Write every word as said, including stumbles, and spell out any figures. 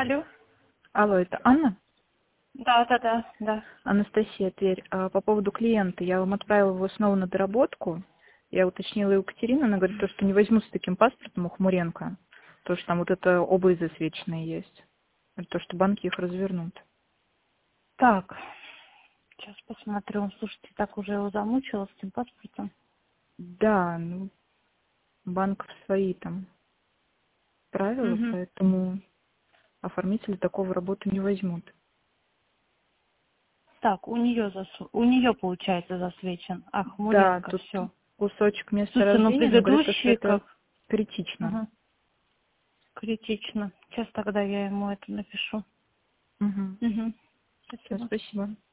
Алло. Алло, это Анна? Да, да, да, да. Анастасия, Тверь. А, По поводу клиента. Я вам отправила его снова на доработку. Я уточнила у Екатерины, она говорит, то, что не возьму с таким паспортом у Хмуренко. То, что там вот это оба засвеченные есть. Это то, что банки их развернут. Так, сейчас посмотрю. Слушайте, так уже его замучила с этим паспортом. Да, ну, банков свои там правила, Угу. поэтому оформители такого работу не возьмут. Так, у нее зас... у нее получается засвечен. А, Да, Хмуренко, тут все. кусочек места Слушайте, ну рождения, но говорит, то, что предыдущие это как... критично. Ага, критично. Сейчас тогда я ему это напишу. Угу. Угу. Все, Спасибо. спасибо.